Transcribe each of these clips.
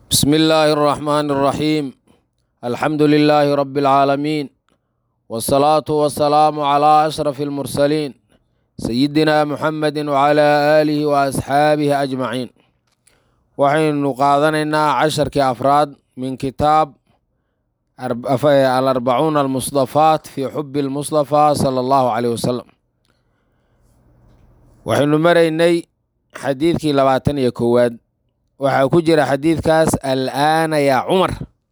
بسم الله الرحمن الرحيم. الحمد لله رب العالمين، والصلاة والسلام على أشرف المرسلين سيدنا محمد وعلى آله وأصحابه أجمعين. وحين قادنا عشر كأفراد من كتاب الأربعون المصطفات في حب المصطفى صلى الله عليه وسلم. وحين مريني حديث كي لباتن يكواد waxaa ku jira xadiidkaas al'aana yaa cumar.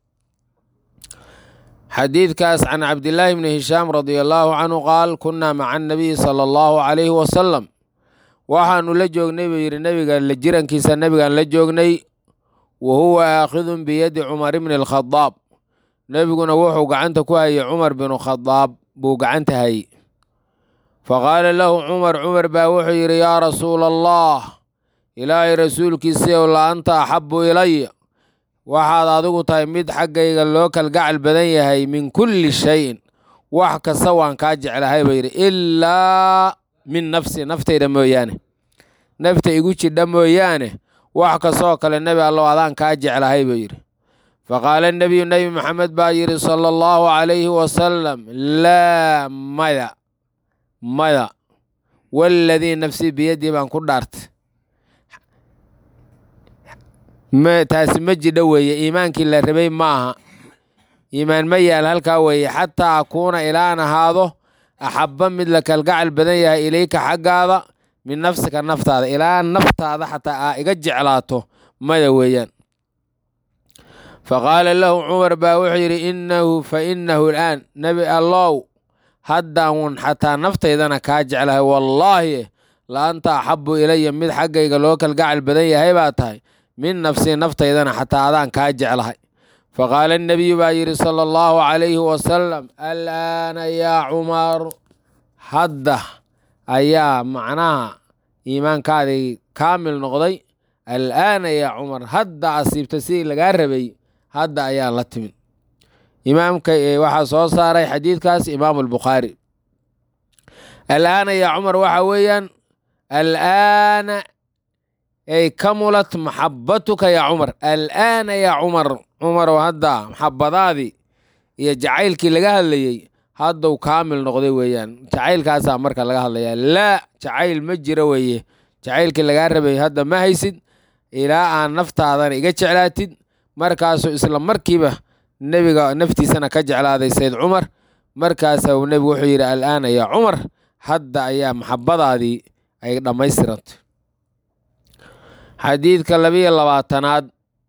xadiidkaas can cabdillaahi bni hishaam radia allaahu canhu qaal kunnaa maca annabiyi sala allahu calayhi wasalam, waxaanu la joognay buu yidhi nebiga la jirankiisa nebigaan la joognay, wa huwa aakhidun biyadi cumar bni alkhadaab, nebiguna wuxuu gacanta ku hayay cumar binu khadaab buu gacanta hayey. faqaala lahu cumar baa wuxuu yidhi yaa rasuula allah, ilaahay rasuulkiisiiow la anta axabbu ilaya, waxaad adigu tahay mid xaggayga loo kalgacal badan yahay min kulli shayin, wax kasta waan kaa jeclahay buu yidhi, ilaa min nafsi, naftayda mooyaane, nafta igu jidha mooyaane wax kastoo kale nebi allow adaan kaa jeclahay buu yidhi. faqaala nebiyu nebi maxamed baa yidhi sala allahu calayhi wasalam, laa maya waaladii nafsii biyadii baan ku dhaartay, taasi ma jidha weeye, iimaankii la rabay maaha, iimaan ma yaal halkaa weeye, xataa akuuna ilaan ahaado axabba mid la kalgacal badan yahay ilayka xaggaada min nafsika naftaada, ilaa naftaada xataa aa iga jeclaato maya weeyaan. faqaala lahu cumar baa wuxuu yidhi fainahu al'aan, nebi allow haddaan xataa naftaydana kaa jeclahay, wallaahi la anta axabbu ilaya, mid xaggayga loo kalgacal badan yahay baa tahay min nafsii, naftaydana xataa adaan kaa jeclahay. faqaala nebiyu baa yidhi sala allahu calayhi wasalam, al'aana yaa cumar, hadda ayaa macnaha iimaankaadii kaamil noqday, al'aana yaa cumar, hadda asiibta sidii lagaa rabay, hadda ayaa la timid. imaamka waxaa soo saaray xadiidkaas imaamu albukhaari. al'aana yaa cumar waxaa weeyaan al'aana ay kamulat maxabbatuka yaa cumar, al'aana yaa cumarow hadda maxabbadaadii iyo jacaylkii laga hadlayey hadduu kaamil noqday weeyaan. jacaylkaasaa marka laga hadlayaa, laa jacayl ma jiro weeye, jacaylkii lagaa rabay hadda ma haysid ilaa aan naftaadana iga jeclaatid. markaasuu isla markiiba nebiga naftiisana ka jeclaaday sayd cumar, markaasaa nebigu wuxuu yidhi al'aana yaa cumar, hadda ayaa maxabbadaadii ay dhammaystirantay. xadiidka 22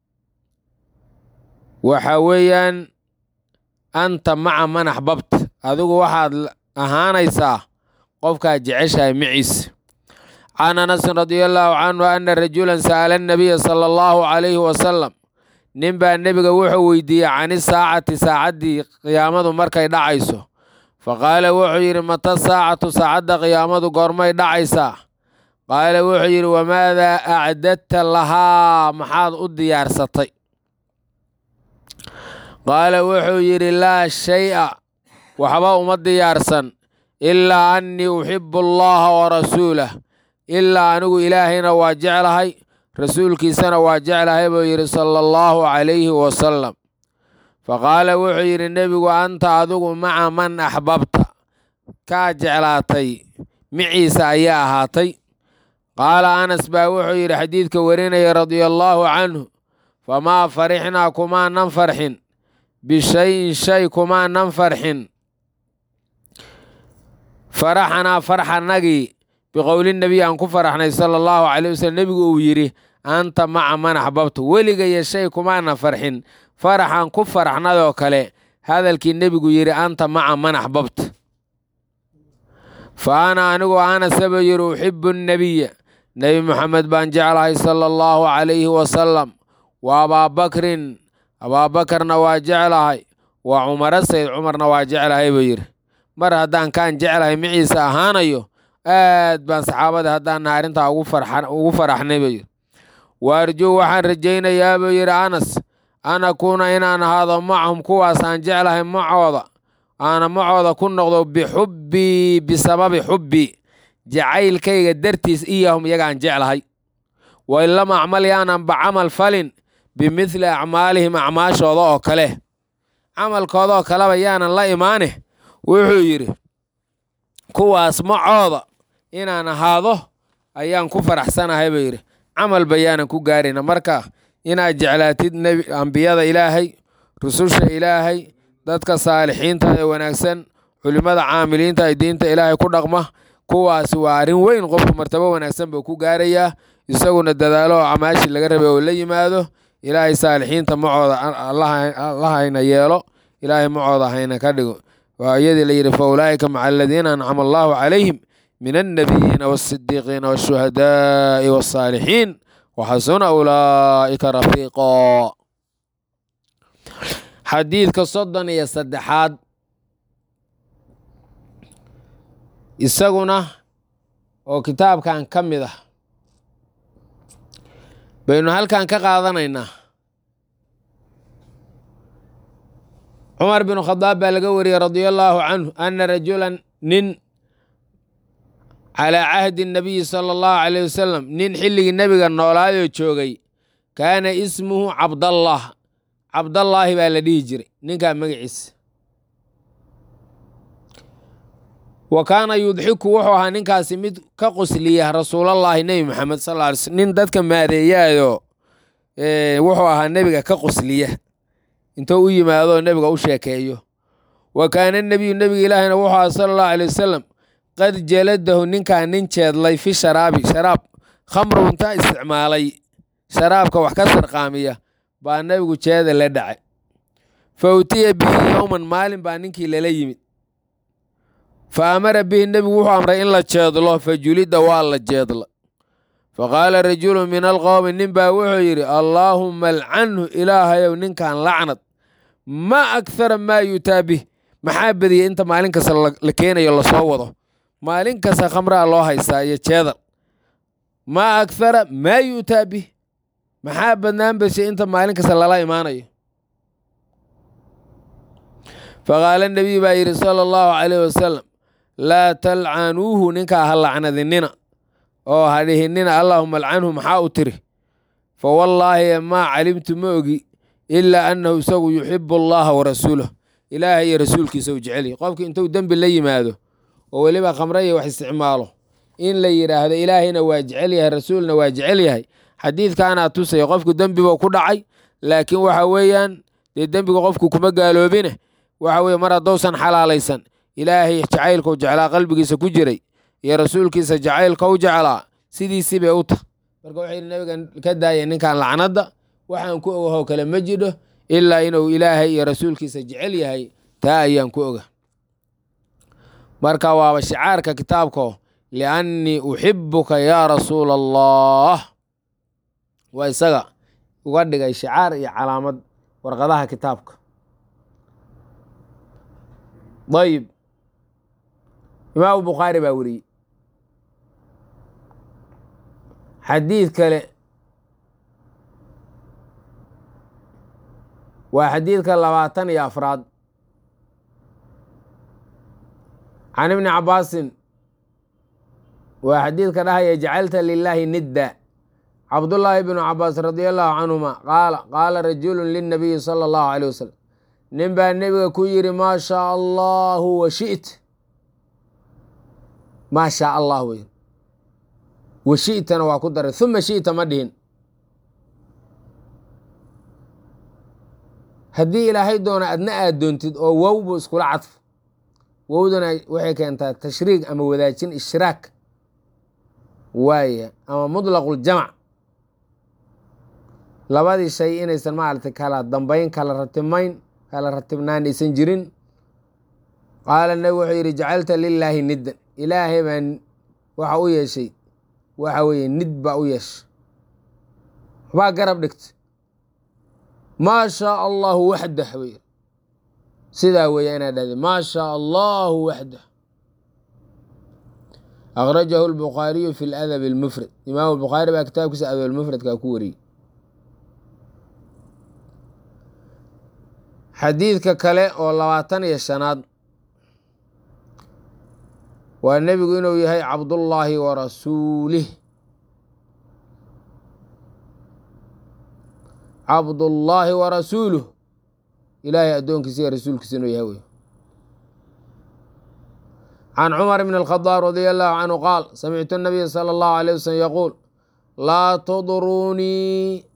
waxaa weeyaan anta maca man axbabta, adigu waxaad ahaanaysaa qofkaad jeceshahay maciisa. can anasin radia allaahu canhu ana rajulan sa'ala annabiya sala allahu calayhi wasalam, nin baa nebiga wuxuu weydiiyey cani saacati, saacaddii qiyaamadu markay dhacayso. faqaala wuxuu yidhi mata saacatu, saacadda qiyaamadu goormay dhacaysaa? qaala wuxuu yidhi wamaadaa acdadta lahaa, maxaad u diyaarsatay? qaala wuxuu yidhi laa shay-a, waxba uma diyaarsan, ilaa annii uxibu allaha wa rasuulah, ilaa anigu ilaahayna waa jeclahay, rasuulkiisana waa jeclahay buu yidhi sala allahu calayhi wasalam. faqaala wuxuu yidhi nebigu anta adigu maca man axbabta, kaa jeclaatay miciisa ayaa ahaatay. qaala anas baa wuxuu yidhi xadiidka warinaya radia allaahu canhu, famaa farixnaa kumaanan farxin bishayin shay kumaanan farxin, faraxanaa farxanagii biqowli nebiy aan ku faraxnay sala allahu calayh wasalam, nebigu uu yidhi anta maca man axbabta, weligaya shay kumaanan farxin faraxan ku faraxnadoo kale hadalkii nebigu yidhi anta maca man axbabta. fa ana anigu anasaba yidhi uxibu nnebiya, nebi moxamed baan jeclahay sala allahu calayhi wasalam, wa abaabakrin, abaabakarna waa jeclahay, wa cumara, sayd cumarna waa jeclahay buu yidhi. mar haddaan kaan jeclahay maciisa ahaanayo, aad baan saxaabada haddaanna arrintaa ugu faraxnay buu yidhi. waarjuu waxaan rajaynayaa buu yidhi anas, an akuuna inaan ahaado macahum kuwaas aan jeclahay macooda, aana macooda ku noqdo bixubbii, bisababi xubbii, jacaylkayga dartiis iyahum iyagaan jeclahay. wain lam acmal yaananba camal falin bimithli acmaalihim acmaashooda oo kale camalkooda oo kaleba yaanan la imaane wuxuu yidhi kuwaas macooda inaan ahaado ayaan ku faraxsanahay buu yidhi camalba yaanan ku gaarina marka inaad jeclaatid ambiyada ilaahay rususha ilaahay dadka saalixiinta ee wanaagsan culimmada caamiliinta ee diinta ilaahay ku dhaqma kuwaasi waa arrin weyn qofku martabo wanaagsan buu ku gaarayaa isaguna dadaalo oo camaashi laga rabay oo la yimaado ilaahay saalixiinta macooda allahayna yeelo ilaahay macooda hayna ka dhigo waa iyadii la yidhi fa ulaa'ika maca aladiina ancama allahu calayhim min annabiyiina waasidiiqiina waashuhadaa'i wasaalixiin waxasuna ulaa'ika rafiiqo xadiidka 33 isaguna oo kitaabkan ka mid ah baynu halkan ka qaadanaynaa cumar bin khadaab baa laga wariyey radia allaahu canhu ana rajulan nin calaa cahdi nabiyi sala allahu calayh wasalam nin xilligii nebiga noolaayoo joogay kaana ismuhu cabdallaahi baa la dhihi jiray ninkaa magaciisa wa kaana yudxiku wuxuu ahaa ninkaasi mid ka qosliya rasuulallaahi nebi maxamed sal lla alay slm nin dadka maadeeyaayo wuxuu ahaa nebiga ka qosliya intuu u yimaadoo nebiga u sheekeeyo wa kaana nebiyu nebiga ilaahina wuxuu ahaa sala allahu alay wasalam qad jaladahu ninkaa nin jeedlay fi sharaab khamru intaa isticmaalay sharaabka wax ka sarqaamiya baa nebigu jeeda la dhacay fa utiya bihi yowman maalin baa ninkii lala yimid fa amara bihi nebigu wuxuu amray in la jeedlo fa julida waa la jeedla fa qaala rajulu min alqowmi nin baa wuxuu yidhi allaahumma alcanhu ilaahayow ninkan lacnad maa akhara maa yutaa bih maxaa badiyey inta maalin kasta la keenayo lasoo wado maalin kasta khamraa loo haystaa iyo jeedal maa akhara maa yutaa bih maxaa badnaan bashay inta maalin kasta lala imaanayo faqaala nebiyu baa yidhi sala allahu calayh wasalam laa talcanuuhu ninkaa ha lacnadinina oo ha dhihinina allaahuma alcanhu maxaa u tiri fa wallaahi maa calimtu ma ogi ilaa annahu isagu yuxibu allaha warasuulah ilaahay iyo rasuulkiisa u jecelyahy qofkii intuu dembi la yimaado oo weliba khamre iyo wax isticmaalo in la yidhaahdo ilaahayna waa jecel yahay rasuulna waa jecel yahay xadiidkaanaa tusaya qofku dembibuu ku dhacay laakiin waxa weeyaan dee dembiga qofku kuma gaaloobine waxa weye mar haddousan xalaalaysan ilaahay jacaylkau jeclaa qalbigiisa ku jiray iyo rasuulkiisa jacaylka u jeclaa sidiisii bay u tahay marka waxay nabiga ka daayeen ninkan lacnadda waxaan ku ogahow kale ma jidho ilaa inuu ilaahay iyo rasuulkiisa jecel yahay taa ayaan ku oga marka waaba shicaarka kitaabko liannii uxibuka yaa rasuula allah waa isaga uga dhigay shicaar iyo calaamad warqadaha kitaabka dayib imaamu bukhaari baa weriyey xadiid kale waa xadiidka 24 can ibni cabaasin waa xadiidka dhahaya jacalta lilaahi nidda cabdullaahi bnu cabaas radia allahu canhuma qaala rajulu lilnabiyi sala allahu caleyh wasalam nin baa nebiga ku yidhi maa shaa allahu wa shi't maa shaa allah wey wa shi'tana waa ku daray uma shi'ta ma dhihin haddii ilaahay doona adna aad doontid oo wow buu iskula cadfo wowdana waxay keentaa tashriig ama wadaajin ishraak waaya ama mudlaquljamac labadii shay inaysan maaragtay kala dambayn kala ratibnaan aysan jirin qaala nabi wuxuu yidhi jacalta lilaahi niddan ilaahay baa waxa u yeeshay waxa weeye nid baa u yeeshay waxbaa garab dhigta maa shaa allahu waxdah buu yidhi sidaa weeya inaad dhahday maa shaa allahu waxdah akhrajahu albukhaariyu fi ladab almufrad imaamu bukhaari baa kitaabkiisa adab almufradkaa ku wariyey xadiidka kale oo 25aad waa nebigu inuu yahay cabdullaahi wa rasuulih cabdullaahi wa rasuuluh ilaahay addoonkiisa iyo rasuulkiisa inuu yahay wey. can cumar bn الkhadaab radia allahu canhu qaal samictu nabiya sala allahu alayh wasalam yaquul laa tudruunii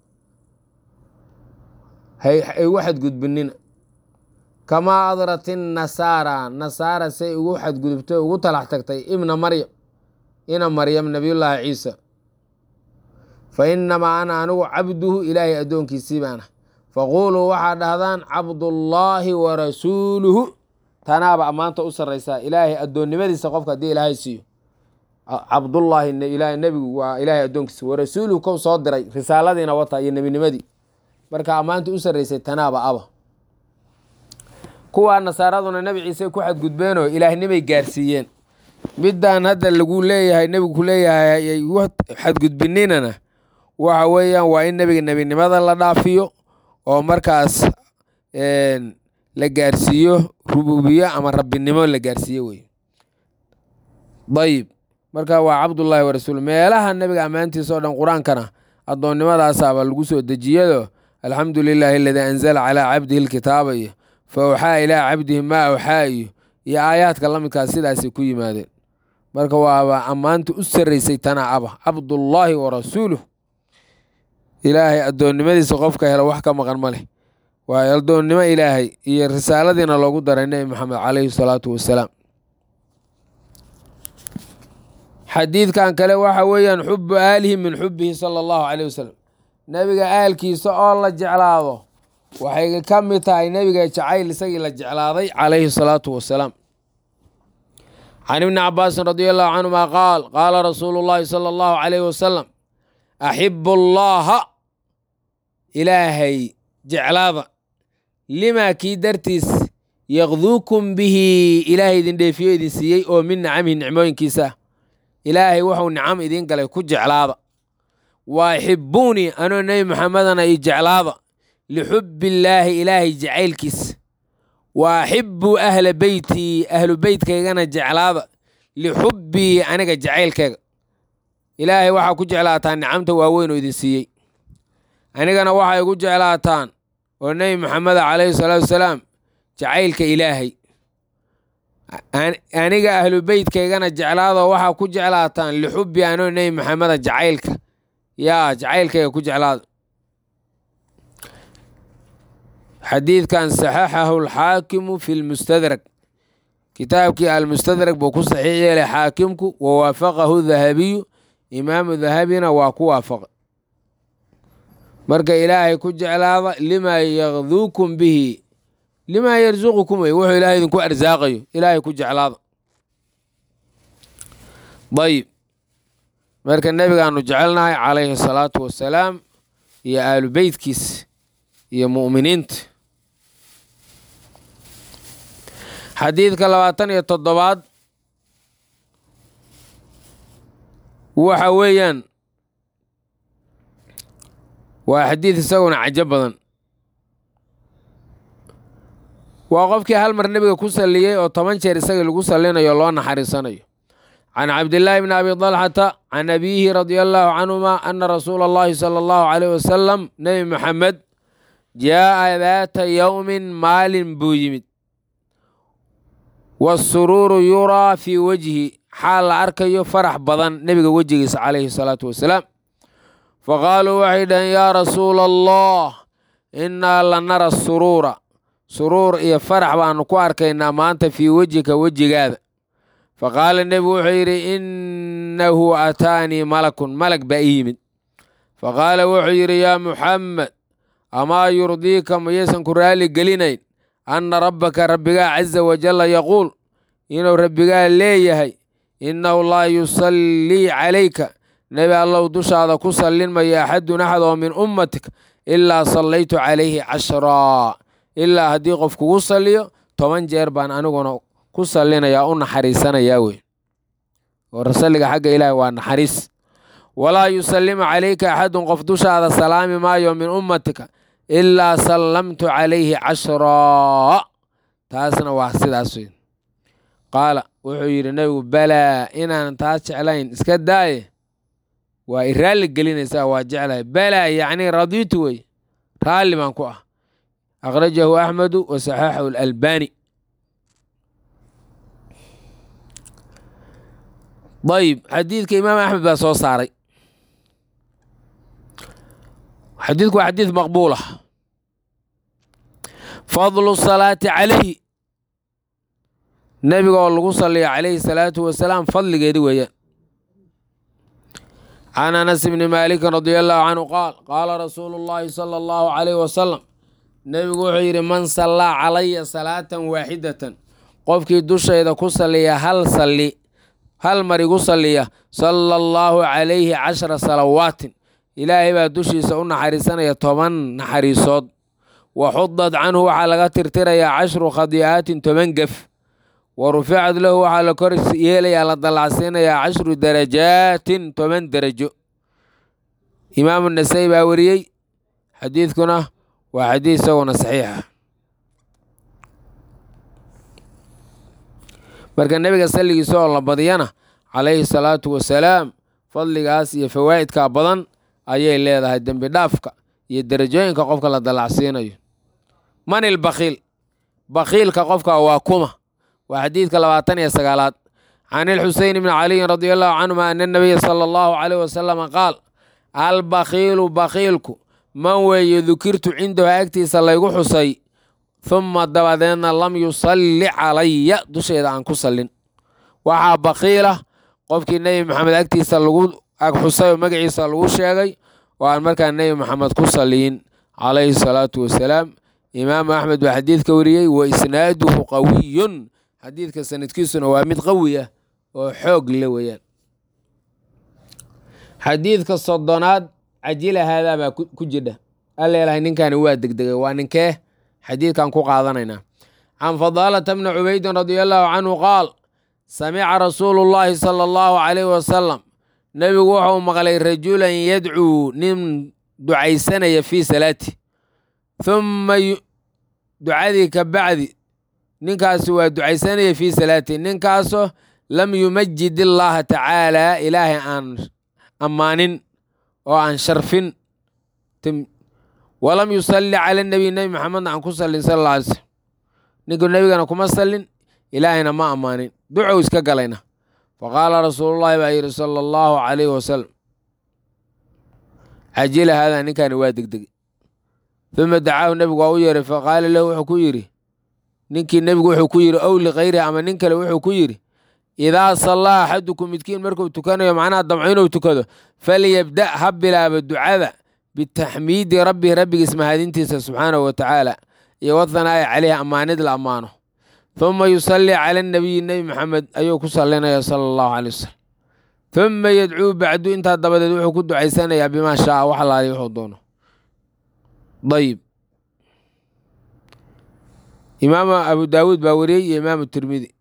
haygu xadgudbinina kamaa adrat inasaara nasaara say ugu xadgudubtay ugu talax tagtay ibna maryam ina maryam nabiyullaahi ciisa fa inamaa ana anigu cabduhu ilaahay addoonkiisii baana faquuluu waxaa dhahdaan cabdullaahi wa rasuuluhu tanaaba ammaanta u sarraysaa ilaahay addoonnimadiisa qofka haddii ilaahay siiyo cabdullaahi ilaahay nebigu waa ilaahay addoonkiisa wa rasuuluhu kow soo diray risaaladiina wata iyo nebinimadii marka ammaanta u sarraysay tanaaba aba kuwaa nasaaraduna nebi ciise ku xadgudbeenoo ilaahnimay gaarsiiyeen midaan hadda lagu leeyahay nebigu ku leeyahay ay u xadgudbininana waxa weeyaan waa in nebiga nebinimada la dhaafiyo oo markaas la gaarsiiyo rububiye ama rabbinimo la gaarsiiyo wey. dayib marka waa cabdullaahi wa rasuul meelaha nebiga ammaantiisa oo dhan qur-aankana addoonnimadaasaba lagu soo dejiyado alxamdu lilaahi aladii anzala calaa cabdihi lkitaaba iyo fa awxaa ilaa cabdihi maa awxaa iyo aayaadka la midkaas sidaasay ku yimaadeen marka waaba ammaanta u sarraysay tana aba cabdullaahi wa rasuuluh ilaahay addoonnimadiisa qofka helo wax ka maqan ma leh waa addoonnimo ilaahay iyo risaaladiina loogu daray nebi maxamed calayhi salaatu wasalaam. xadiidkan kale waxa weeyaan xubu aalihi min xubihi sala allahu caleyh wasalam nebiga aalkiisa oo la jeclaado waxay ka mid tahay nebiga jacayl isagii la jeclaaday calayhi salaatu wasalaam. can ibni cabaasin radia allahu canhuma qaal qaala rasuulu llaahi sala allahu calayh wasalam axibu allaha ilaahay jeclaada limaa kii dartiis yaqduukum bihi ilaahay idin dheefiyo idin siiyey oo min nicamihi nicmooyinkiisa ilaahay wuxuu nicam idiin galay ku jeclaada wa axibuunii anoo nebi maxamedana i jeclaada lixubbi illaahi ilaahay jacaylkiisa wa axibuu ahla beytii ahlu beytkaygana jeclaada lixubbii aniga jacaylkayga ilaahay waxaa ku jeclaataan nicamta waaweyn oo idin siiyey anigana waxay igu jeclaataan oo nebi maxameda calayhi salaatu wasalaam jacaylka ilaahay aniga ahlu beytkaygana jeclaado waxaa ku jeclaataan lixubbi anoo nebi maxameda jacaylka jacaylkayga ku jeclaada. xadiidkan saxaxahu alxaakimu fi lmustadrak kitaabkii almustadrak buu ku saxiix yeelay xaakimku wa waafaqahu dahabiyu imaamu dahabina waa ku waafaqa marka ilaahay ku jeclaada limaa yaqduukum bihi limaa yarsuqukum wey wuxuu ilaahay idinku arsaaqayo ilaahay ku jeclaada. dayib marka nebigaanu jecelnahay calayhi salaatu wasalaam iyo aalu beytkiis iyo mu'miniinta. xadiidka 27 waxa weeyaan waa xadiid isaguna cajo badan waa qofkii hal mar nebiga ku salliyey oo 10 jeer isaga lagu sallinayo loo naxariisanayo. can cabdillaahi bni abi dalxata can abiihi radia allaahu canhuma ana rasuula allahi sala allahu caleyh wasalam nebi maxamed jaa'a daata yowmin maalin buu yimid wasuruuru yuraa fii wejhi xaal la arkayo farax badan nebiga wejigiisa calayhi salaatu wasalaam faqaaluu waxay dhaheen yaa rasuula allah innaa la nara suruura suruur iyo farax baanu ku arkaynaa maanta fii wejhika wejigaada faqaala nebigu wuxuu yidhi innahu ataanii malakun malag baa ii yimid faqaala wuxuu yidhi yaa muxammed amaa yurdiika mayaysan ku raali gelinayn anna rabbaka rabbigaa caza wajalla yaquul inuu rabbigaa leeyahay innahu laa yusallii calayka nebi allow dushaada ku sallin mayo axadun axad oo min ummatik ilaa sallaytu calayhi 10 ilaa haddii qof kugu salliyo 10 jeer baan aniguna ku sallinayaa u naxariisanayaa wey oo salliga xagga ilaahay waa naxariis walaa yusallimu calayka axadun qof dushaada salaami maayo min ummatika ilaa sallamtu calayhi 10 taasna waa sidaas wey. qaala wuxuu yidhi nebigu balaa inaan taas jeclayn iska daaye waa i raalli gelinaysaa waa jeclahay balaa yacni radiitu wey raalli baan ku ah. akhrajahu axmedu wa saxaxahu alalbani. ayib, xadiidka imaam axmed baa soo saaray. xadiidku waa xadiid maqbuul ah. fadlu salaati calayhi, nebiga oo lagu saliya calayhi salaatu wasalaam fadligeedi weeyaan. can anas bni maalikin radia allahu canhu qaal qaala rasuulu llaahi sala allahu calayh wasalam, nebigu wuxuu yidhi man sallaa calaya salaatan waaxidatan, qofkii dushayda ku saliya hal mar igu saliya, sala allaahu calayhi 10 salawaatin, ilaahay baa dushiisa u naxariisanaya 10 naxariisood. wa xudad canhu waxaa laga tirtirayaa 10 khadi'aatin 10 gef. wa ruficad lahu waxaa la kor yeelayaa la dallacsiinayaa 10 darajaatin 10 derajo. imaamu nasaa'i baa wariyey, xadiidkuna waa xadiid isaguna saxiixa. marka nebiga salligiisa oo la badiyana calayhi salaatu wasalaam fadligaas iyo fawaa'idka badan ayay leedahay, dembi dhaafka iyo derajooyinka qofka la dallacsiinayo. man ilbakhiil, bakhiilka qofka waa kuma? waa xadiidka 29aad. can ilxuseyn bni caliyin radia allahu canhuma ana nabiya sala allahu calayh wasalama qaal albakhiilu bakhiilku man weeye dukirtu cindahu agtiisa laygu xusay, humma dabadeedna lam yusalli calaya dusheeda aan ku sallin. waxaa bakhiila qofkii nebi maxamed agtiisa lagu ag xusay oo magaciisa lagu sheegay oo aan markaa nebi maxamed ku salliyin calayhi salaatu wasalaam. imaamu axmed baa xadiidka wariyey, wa isnaaduhu qawiyun, xadiidka sanadkiisuna waa mid qawi ah oo xoog le weeyaan. xadiidka 30aad cajila haadaa baa ku jidha. alleelahay ninkani waa degdegay, waa ninkee? xadiidkan ku qaadanaynaa. can fadaalata bni cubaydin radia allahu canhu qaal samica rasuulu llaahi sala allahu calayh wasalam, nebigu wuxuu maqlay rajulan yadcuu, nin ducaysanaya fii salaati. humma ducadii ka bacdi ninkaasi waa ducaysanaya fii salaati, ninkaasoo lam yumajid illaaha tacaala, ilaahay aan ammaanin oo aan sharfin, walam yusalli cala nabiy, nebi maxamedna aan ku sallin sal alla alay slm. ninku nebigana kuma sallin, ilaahayna ma ammaanin, ducow iska galayna. faqaala rasuulullaahi baa yidhi sala allahu calayhi wasalam, cajila haadaa ninkani waa degdegay. uma dacaahu nebigu waa u yeeray, faqaala lahu wuxuu ku yidhi, ninkii nebigu wuxuu ku yidhi ow likayrihi, ama nin kale wuxuu ku yidhi, idaa sallaa axadukum midkiin markuu tukanayo, macnaha damco inuu tukado, falyabda' ha bilaaba ducada bitaxmiidi rabbihi, rabbigiis mahadintiisa subxaanahu wa tacaala, iyo wathanaa'i caleyhi, ammaanid la ammaano. uma yusallii cala nabiyi, nebi maxamed ayuu ku sallinaya sala allahu calay wasalam. uma yadcuu bacdu, intaa dabadeed wuxuu ku ducaysanayaa bimaa shaaa, wax alaaliya wuxuu doono. ayib, imaamu abu daawuud baa wariyey iyo imaamu tirmidi.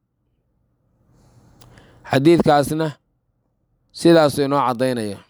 xadiidkaasna sidaasuu inoo caddaynaya.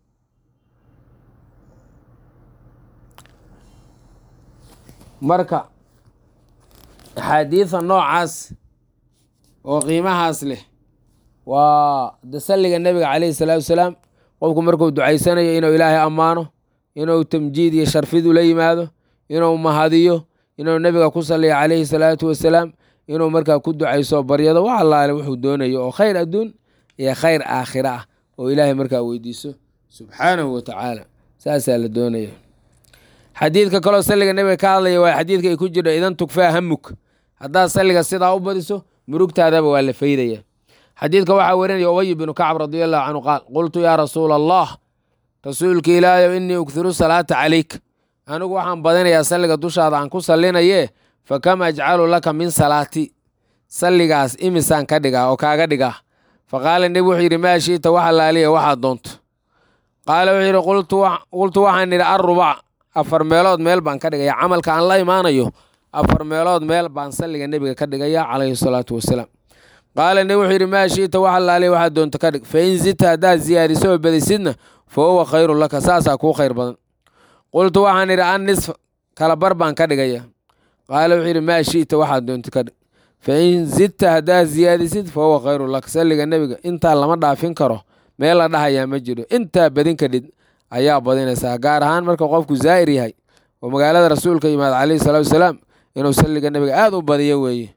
marka axaadiida noocaas oo qiimahaas leh waa salliga nebiga calayhi salaatu wasalaam. qofku markuu ducaysanayo inuu ilaahay ammaano, inuu tamjiid iyo sharfid ula yimaado, inuu mahadiyo, inuu nebiga ku salliyo calayhi salaatu wasalaam, inuu markaa ku ducayso baryado wax allaale wuxuu doonayo oo khayr adduun iyo khayr aakhira ah oo ilaahay markaa weydiiso subxaanahu wa tacaala. saasaa la doonaya. xadiidka kaloo salliga nebiga ka hadlaya waa xadiidka ay ku jirto idan tukfaa hamuk, haddaad salliga sidaa u badiso murugtaadaba waa la faydaya. xadiidka waxaa warinaya ubay binu kacb radia allahu canhu qaal qultu yaa rasuula allah, rasuulka ilaahayow innii ughiru salaata calayk, anigu waxaan badinayaa salliga dushaada aan ku sallinaye, fakam ajcalu laka min salaati, salligaas imisaan ka dhigaa oo kaaga dhigaa. faqaala nebi wuxuu yidhi maa shi'ta wax allaaliya waxaad doonto. qaala wuxuu yidhi qultu waxaan idhi arrubac, 4 meelood meel baan ka dhigaya, camalka aan la imaanayo 4 meelood meel baan salliga nebiga ka dhigaya calayhi salaatu wasalaam. qaala nebi wuxuu yidhi maa shi'ta wax allaaliya waxaad doonto ka dhig, fain zidta haddaad ziyaadiso oo badisidna fa huwa khayru laka, saasaa kuu khayr badan. qultu waxaan idhi an nisfa, kala bar baan ka dhigaya. qaala wuxuu yidhi maa shi'ta waxaad doonto ka dhig, fain zidta haddaad ziyaadisid fa huwa khayru laka. salliga nebiga intaa lama dhaafin karo, meel la dhahayaa ma jiro, intaa badin kadhid ayaa badinaysaa, gaar ahaan marka qofku zaa'ir yahay oo magaalada rasuulka yimaada calayhi salaatu wasalaam inuu salliga nebiga aad u badiyo weeye.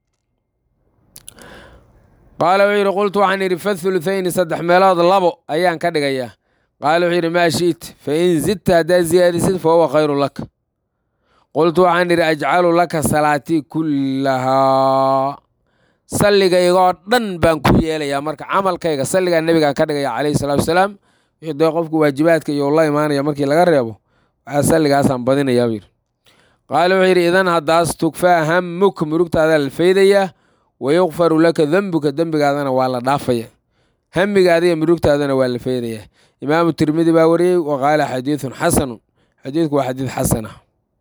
qaala wuxuu yidhi qultu waxaan idhi fathuluthayni 3/2 ayaan ka dhigayaa. qaala wuxuu yidhi maa shi'ta fain zidta haddaad ziyaadisid fa huwa khayru laka. qultu waxaan idhi ajcalu laka salaatii kullahaa, salliga igoo dhan baan ku yeelayaa. marka camalkayga salligaa nebigaan ka dhigaya calayhi salaatu wasalaam. wixii dee qofku waajibaadka iyo la imaanaya markii laga reebo waxaa salligaasaan badinayaa buu yidhi. qaala wuxuu yidhi idan haddaas tukfaa hammuk, murugtaadaa la faydayaa, wayukfaru laka dembuka, dembigaadana waa la dhaafaya, hamigaada iyo murugtaadana waa la faydayaa. imaamu tirmidi baa wariyey wa qaala xadiidun xasanun, xadiidku waa xadiid xasana.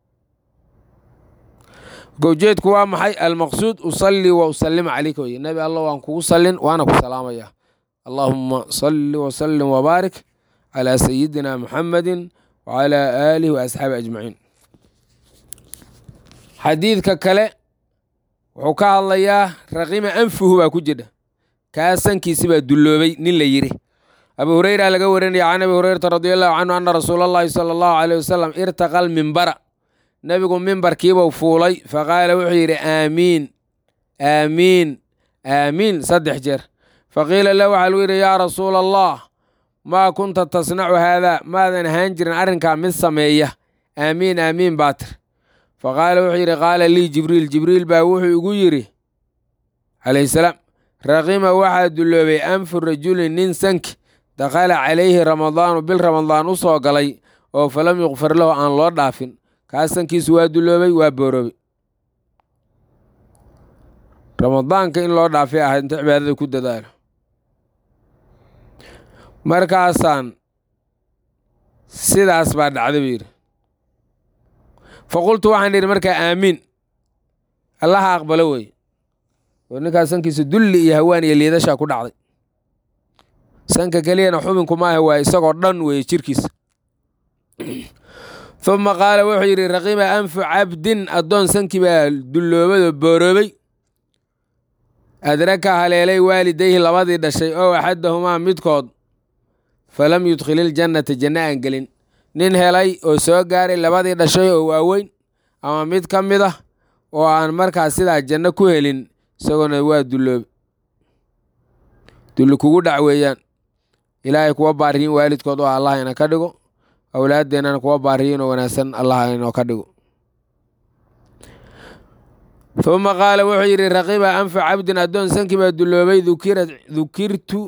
ujeedku waa maxay? almaqsuud usallii wa usallim calayka weye, nebi alla waan kugu sallin waana ku salaamaya. allaahuma salli wasallim wabaarik calaa sayidina muxammadin wacalaa aalihi wa asxaabi ajmaciin. xadiidka kale wuxuu ka hadlayaa raqima anfuhu baa ku jira, kaa sankiisi baa dulloobay nin la yidhi. abu hureyra laga warinaya can abi hureyrata radi allahu canhu ana rasuula allahi sala allahu aleyh wasalam irtaqa lmimbara, nebigu mimbarkiibuu fuulay, faqaala wuxuu yidhi aamiin aamiin aamiin 3 jeer. faqiila lahu waxaa lagu yidhi yaa rasuula allah maa kunta tasnacu haadaa, maadan ahaan jirin arrinkaa mid sameeya, aamiin aamiin baa tir. faqaala wuxuu yidhi qaala lii jibriil, jibriil baa wuxuu igu yidhi calayhi salaam raqima waxaa dulloobay anfu rajulin nin sanki dakhala calayhi ramadaanu, bil ramadaan u soo galay oo falam yuqfar lahu aan loo dhaafin, kaas sankiisu waa dulloobay, waa booroobay. ramadaanka in loo dhaafay ahayd inta cibaadada ku dadaalo. markaasaan sidaas baa dhacday buu yidhi. faqultu waxaan idhi markaa aamiin, allaha aqbalo wey. oo ninkaas sankiisa dulli iyo hawaan iyo liidashaa ku dhacday. sanka keliyana xubinku maaha, waa isagoo dhan weeye jirkiisa. uma qaala wuxuu yidhi raqima anfu cabdin, addoon sankii baa dulloobadoo booroobay, adraka haleelay waalidayhi labadii dhashay oo axadahumaa midkood, falam yudkhil iljannata, janno aan gelin. nin helay oo soo gaaray labadii dhashay oo waaweyn ama mid ka mid ah oo aan markaas sidaa janno ku helin, isagoona waa dulloobe. dulli kugu dhac weeyaan. ilaahay kuwa baariyin waalidkood oo allah ina ka dhigo, awlaadeennana kuwa baariyin oo wanaagsan allah inoo ka dhigo. uma qaala wuxuu yidhi raqiba anfu cabdin, addoon sankii baa dulloobay, dukirtu,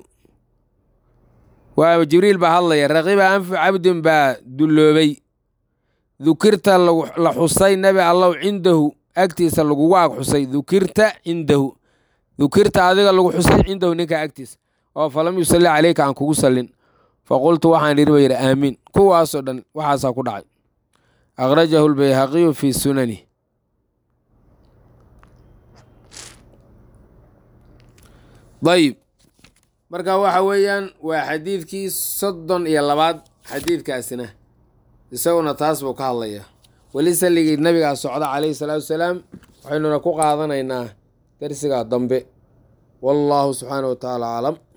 waa jibriil baa hadlaya, raqiba anfu cabdin baa dulloobay, dukirta la xusay nebi allow cindahu, agtiisa lagugu ag xusay, dukirta cindahu, dukirta adiga lagu xusay cindahu ninka agtiisa, oo falam yusalli calayka aan kugu sallin. faqultu waxaan idhi ba yidhi aamiin. kuwaasoo dhan waxaasaa ku dhacay. akhrajahu lbayhaqiyu fii sunani. dayib, marka waxa weeyaan waa xadiidkii 32 xadiidkaasina isaguna taas buu ka hadlayaa. weli salligii nabigaa socda calayhi salaatu wasalaam, waxaynuna ku qaadanaynaa darsiga dambe. wallaahu subxaanahu wa tacaala aclam.